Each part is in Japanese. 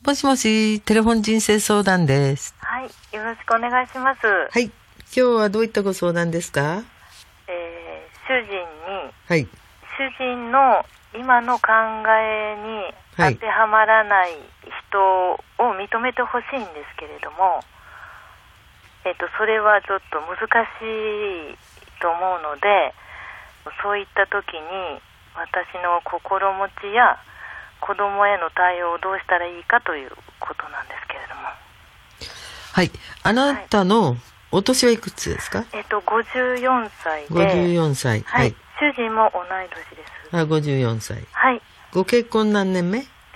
もしもし、テレフォン人生相談です。 はい、よろしくお願いします。 はい、今日はどういったご相談ですか？ 主人に、 はい、 主人の今の考えに当てはまらない人を認めてほしいんですけれども、それはちょっと難しいと思うので、そういった時に私の心持ちや子供への対応をどうしたらいいかということなんですけれども。 はい、あなたのお年はいくつですか ？54歳で。 54歳。 はい。主人も同い年です。 54歳。 はい。 ご結婚何年目？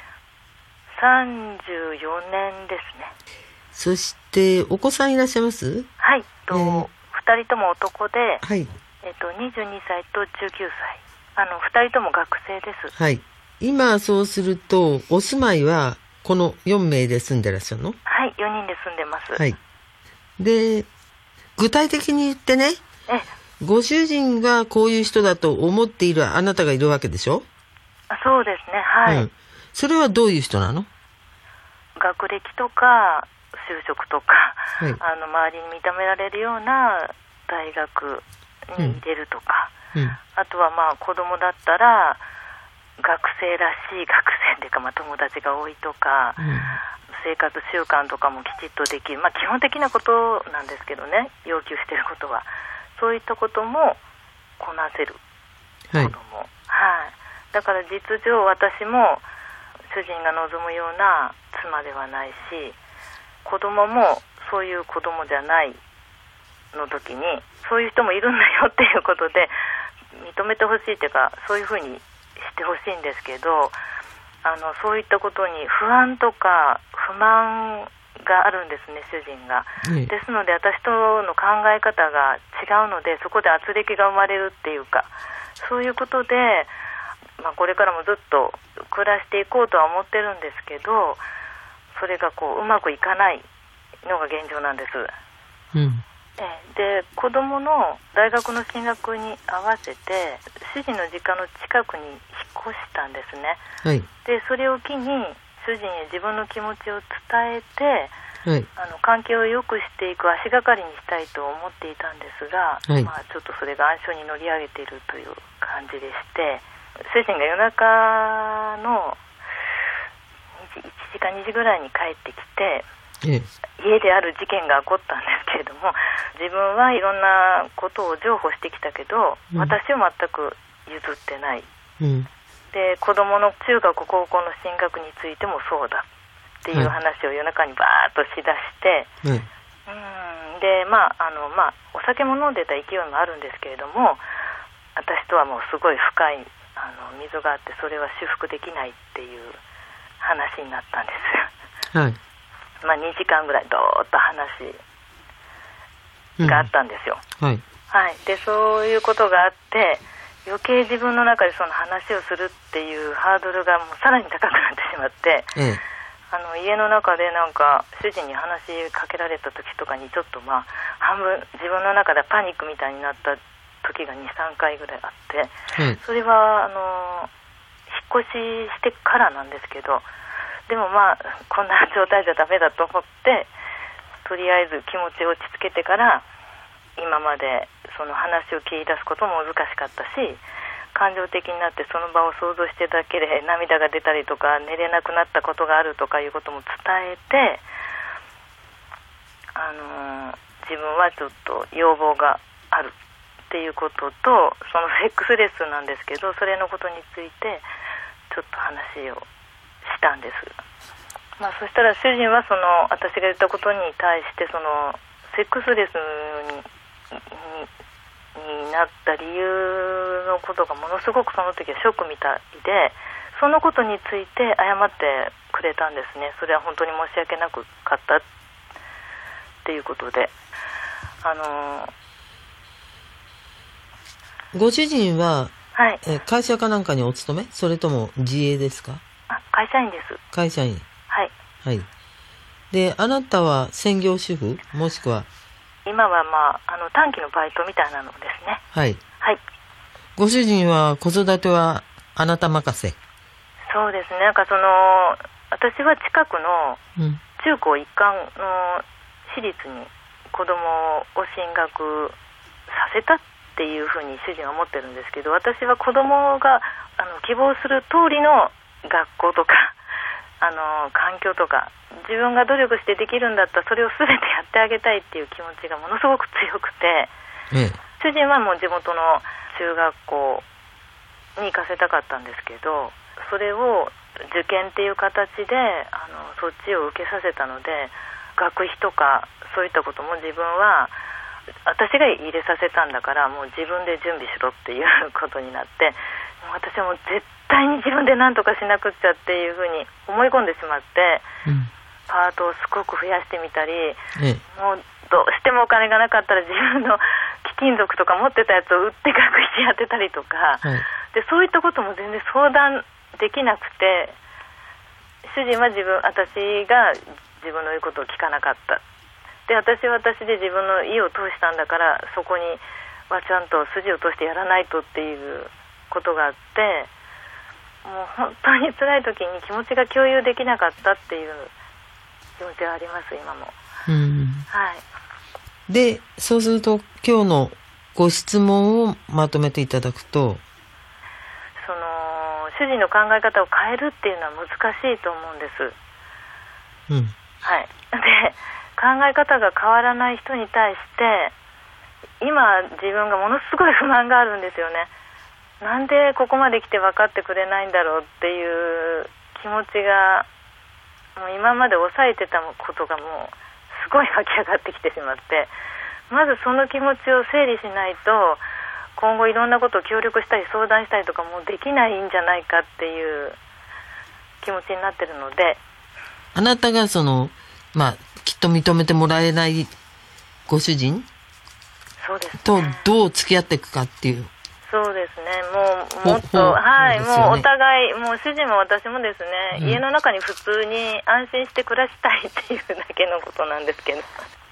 34年ですね。 そしてお子さんいらっしゃいます？ はい。2人とも男で、 はい。 22歳と19歳。2人とも学生です。 はい。今そうするとお住まいはこの4名で住んでらっしゃるの？ はい、4人で住んでます。 はい。で、具体的に言ってね、ご主人がこういう人だと思っているあなたがいるわけでしょ？ そうですね、はい。 それはどういう人なの？ 学歴とか就職とか、 はい、 周りに認められるような大学に入れるとか、あとは子供だったら学生らしい学生っていうか、友達が多いとか、生活習慣とかもきちっとできる、基本的なことなんですけどね、要求していることはそういったこともこなせる子供、だから実情私も主人が望むような妻ではないし、子供もそういう子供じゃないの時にそういう人もいるんだよっていうことで認めてほしいっていうか、そういうふうにしてほしいんですけど、そういったことに不安とか不満があるんですね、主人が。ですので私との考え方が違うので、そこで圧力が生まれるっていうか、そういうことで、これからもずっと暮らしていこうとは思ってるんですけど、それがうまくいかないのが現状なんです。で、子供の大学の進学に合わせて主人の実家の近くに引っ越したんですね。で、それを機に主人へ自分の気持ちを伝えて、関係を良くしていく足がかりにしたいと思っていたんですが、ちょっとそれが暗礁に乗り上げているという感じでして、主人が夜中の1時か2時ぐらいに帰ってきて、家である事件が起こったんですけれども、自分はいろんなことを譲歩してきたけど、私は全く譲ってない、で、子供の中学高校の進学についてもそうだっていう話を夜中にバーッとしだして、で、お酒も飲んでた勢いもあるんですけれども、私とはもうすごい深い溝があって、それは修復できないっていう話になったんです。2時間ぐらいどーっと話があったんですよ。で、そういうことがあって余計自分の中でその話をするっていうハードルがもうさらに高くなってしまって、家の中でなんか主人に話しかけられた時とかにちょっと半分自分の中でパニックみたいになった時が 2,3 回ぐらいあって、それは引っ越ししてからなんですけど、でもこんな状態じゃダメだと思って、とりあえず気持ちを落ち着けてから今までその話を切り出すことも難しかったし、感情的になってその場を想像してだけで涙が出たりとか寝れなくなったことがあるとかいうことも伝えて、自分はちょっと要望があるっていうことと、そのセックスレスなんですけど、それのことについてちょっと話をしたんです。そしたら主人はその私が言ったことに対してそのセックスレスになった理由のことがものすごくその時はショックみたいで、そのことについて謝ってくれたんですね。それは本当に申し訳なかったっていうことで、 ご主人は、会社かなんかにお勤め？それとも自営ですか？ 会社員です。 会社員。で、あなたは専業主婦もしくは今は短期のバイトみたいなのですね。 ご主人は子育てはあなた任せ？ そうですね。 私は近くの中高一貫の私立に子供を進学させたっていうふうに主人は思ってるんですけど、私は子供が希望する通りの学校とか環境とか、自分が努力してできるんだったらそれを全てやってあげたいっていう気持ちがものすごく強くて、主人はもう地元の中学校に行かせたかったんですけど、それを受験っていう形でそっちを受けさせたので、学費とかそういったことも自分は私が入れさせたんだから、もう自分で準備しろっていうことになって、もう私はもう絶対に自分で何とかしなくっちゃっていうふうに思い込んでしまって、パートをすごく増やしてみたり、もうどうしてもお金がなかったら自分の貴金属とか持ってたやつを売って学費やってたりとか、でそういったことも全然相談できなくて、主人は私が自分の言うことを聞かなかった。で、私は私で自分の意を通したんだから、そこにはちゃんと筋を通してやらないとっていうことがあって、もう本当に辛い時に気持ちが共有できなかったっていう気持ちがあります、今も。はい。 で、そうすると今日のご質問をまとめていただくと、 主人の考え方を変えるっていうのは難しいと思うんです。はい。で、考え方が変わらない人に対して今自分がものすごい不満があるんですよね。なんでここまで来て分かってくれないんだろうっていう気持ちが、もう今まで抑えてたことがもうすごい湧き上がってきてしまって、まずその気持ちを整理しないと今後いろんなことを協力したり相談したりとかもうできないんじゃないかっていう気持ちになってるので、 あなたがきっと認めてもらえないご主人そうです、ね、 とどう付き合っていくかっていう。 そうですね。もっと、はい、もうお互い、もう主人も私もですね、家の中に普通に安心して暮らしたいっていうだけのことなんですけど、はい、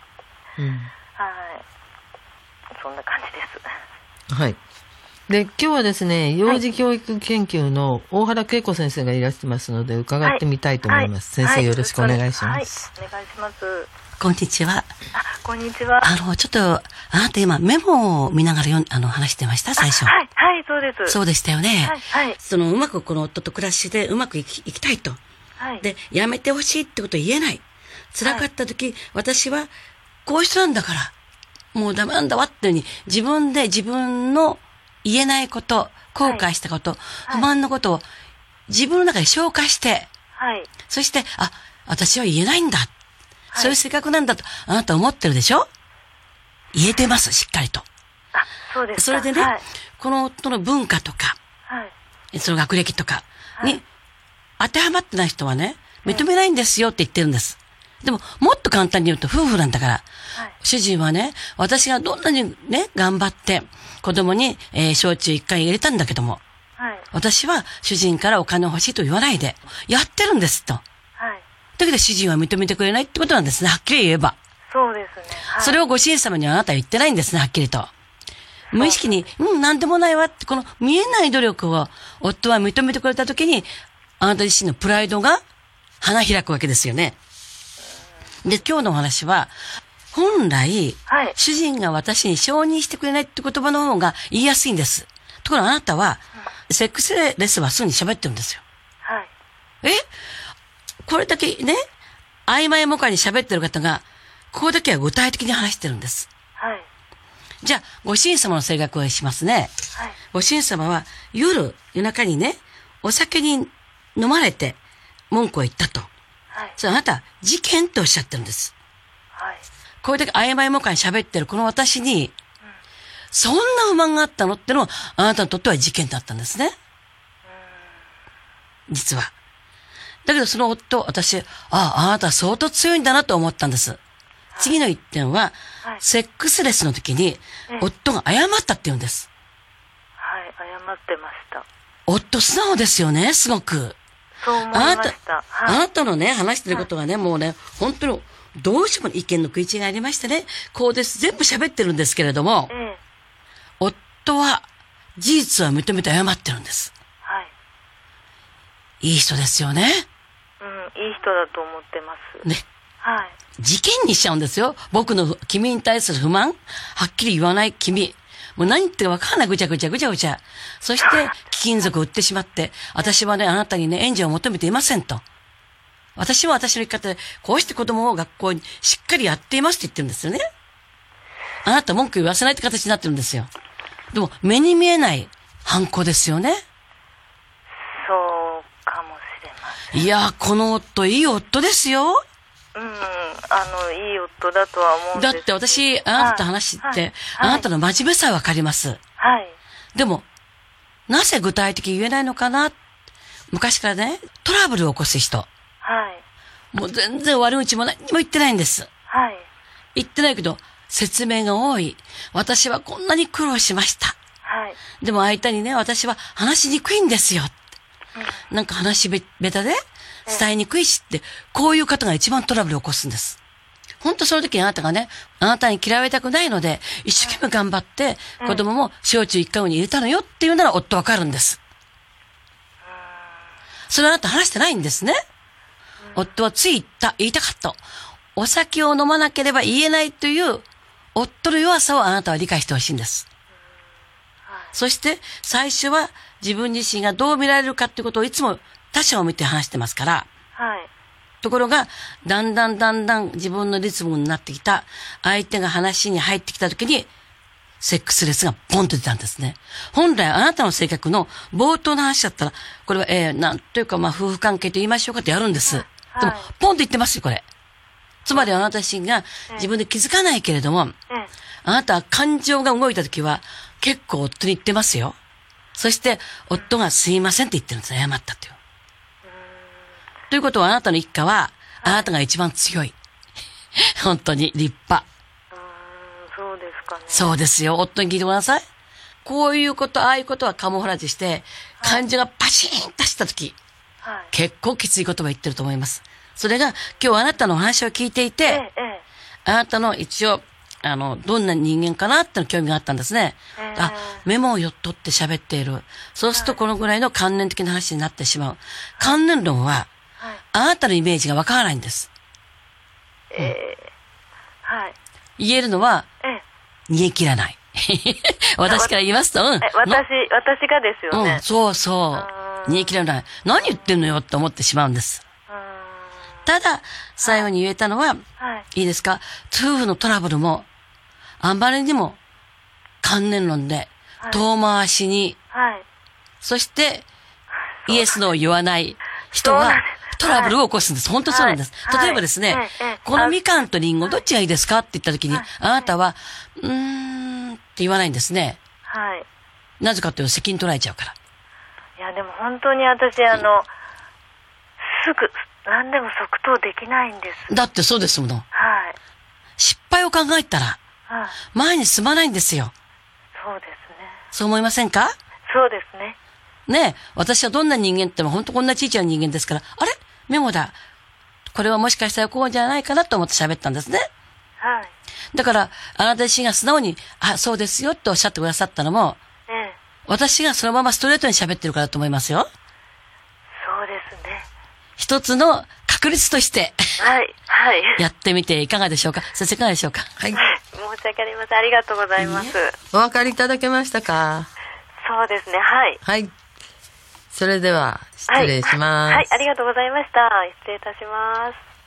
そんな感じです。 はい。で、今日はですね、幼児教育研究の大原恵子先生がいらしてますので、伺ってみたいと思います。先生、よろしくお願いします。 お願いします。 こんにちは。 こんにちは。 ちょっと、あなた今メモを見ながら話してました最初。 はい、そうです。 そうでしたよね。 はい。 うまくこの夫と暮らしでうまくいきたいと。 はい。 で、やめてほしいってことを言えない。辛かった時、私はこういう人なんだから、もうダメなんだわっていうふうに、自分で自分の言えないこと、後悔したこと、不満のことを自分の中で消化して、そして、私は言えないんだ。そういう性格なんだと、あなた思ってるでしょ？言えてます、しっかりと。 そうですか。 それでね、この夫の文化とか、その学歴とかに当てはまってない人はね、認めないんですよって言ってるんです。でも、もっと簡単に言うと夫婦なんだから、主人はね、私がどんなにね、頑張って、子供に、小中1回入れたんだけども、私は主人からお金欲しいと言わないで、やってるんですと。だけど主人は認めてくれないってことなんですね、はっきり言えば。 そうですね。 それをご主人様にはあなたは言ってないんですね、はっきりと。無意識に、なんでもないわって、この見えない努力を夫は認めてくれたときに、あなた自身のプライドが花開くわけですよね。で、今日のお話は、本来、主人が私に承認してくれないって言葉の方が言いやすいんです。ところがあなたは、セックスレスはすぐに喋ってるんですよ。これだけね、曖昧もかに喋ってる方が、ここだけは具体的に話してるんです。じゃあ、ご主人様の性格をしますね。ご主人様は夜中にね、お酒に飲まれて文句を言ったと。それあなた、事件っておっしゃってるんです。これだけ曖昧もかに喋ってるこの私に、そんな不満があったのってのは、あなたにとっては事件だったんですね。実は。だけどその夫、私、あなた相当強いんだなと思ったんです。次の一点は、セックスレスの時に、夫が謝ったって言うんです。 謝ってました。 夫素直ですよね、すごく。 そう思いました。 あなたのね、話してることがね、もうね、本当に、どうしても意見の食い違いがありましてね、こうです。全部喋ってるんですけれども、夫は、事実は認めて謝ってるんです。いい人ですよね。 だと思ってます。 ね。 はい。 事件にしちゃうんですよ。君に対する不満、はっきり言わない君。もう何言ってるか分からない、ぐちゃぐちゃぐちゃぐちゃ。そして、貴金属を売ってしまって、私はね、あなたにね、援助を求めていませんと。私は私の生き方で、こうして子供を学校にしっかりやっていますって言ってるんですよね。あなた文句言わせないって形になってるんですよ。でも、目に見えない犯行ですよね。 そうかもしれません。 いや、この夫、いい夫ですよ。 いい夫だとは思うんです。 だって私、あなたと話して、あなたの真面目さはわかります。 はい。 でも、なぜ具体的に言えないのかな。昔からね、トラブルを起こす人。 はい。 もう全然悪口も何も言ってないんです。 はい。 言ってないけど、説明が多い。私はこんなに苦労しました。 はい。 でも相手にね、私は話しにくいんですよ。なんか話下手で伝えにくいしって、こういう方が一番トラブルを起こすんです。本当その時にあなたがね、あなたに嫌われたくないので、一生懸命頑張って、子供も小中一貫に入れたのよっていうなら夫わかるんです。それはあなた話してないんですね。夫はつい言いたかった。お酒を飲まなければ言えないという夫の弱さをあなたは理解してほしいんです。そして最初は自分自身がどう見られるかっていうことをいつも他者を見て話してますから。 はい。 ところが、だんだん自分のリズムになってきた、相手が話に入ってきた時に、セックスレスがポンと出たんですね。本来あなたの性格の冒頭の話だったら、これは、なんというか夫婦関係と言いましょうかってやるんです。はい、でも、ポンと言ってますよ、これ。つまりあなた自身が自分で気づかないけれども、あなたは感情が動いた時は、結構夫に言ってますよ。そして、夫がすいませんって言ってるんです。謝ったっていう。ということはあなたの一家は、あなたが一番強い。本当に立派。 そうですかね。 そうですよ。夫に聞いてください。こういうこと、ああいうことはカモフラージュして、感情がパシーンとしたとき、結構きつい言葉言ってると思います。それが、今日あなたのお話を聞いていて、あなたの一応、どんな人間かなっての興味があったんですね。メモを取って喋っている。そうするとこのぐらいの観念的な話になってしまう。観念論は、あなたのイメージがわからないんです。 はい。 言えるのは、逃げ切らない。私から言いますと、 私がですよね。 そうそう。逃げ切らない。何言ってんのよって思ってしまうんです。ただ、最後に言えたのは、いいですか？夫婦のトラブルも、あんまりにも観念論で、遠回しに、そして、イエスのを言わない人が、トラブルを起こすんです。本当そうなんです。例えばですね、このみかんとリンゴどっちがいいですかって言った時に、あなたは、って言わないんですね。 はい。 なぜかというと責任取られちゃうから。 いや、でも本当に私、すぐ、何でも即答できないんです。 だってそうですもの。 はい。 失敗を考えたら、前に進まないんですよ。 そうですね。 そう思いませんか？ そうですね。 ねえ、私はどんな人間っても本当こんなちいちゃな人間ですから、あれ？メモだ。これはもしかしたらこうじゃないかなと思って喋ったんですね。 はい。 だから、あなた自身が素直に、そうですよっておっしゃってくださったのも、私がそのままストレートに喋ってるからだと思いますよ。 そうですね。 一つの確率として、 はい、はい。 やってみていかがでしょうか？先生いかがでしょうか？ はい。 申し訳ありません。ありがとうございます。 お分かりいただけましたか？ そうですね、はい。 はい。それでは、失礼します。 はい、ありがとうございました。失礼いたします。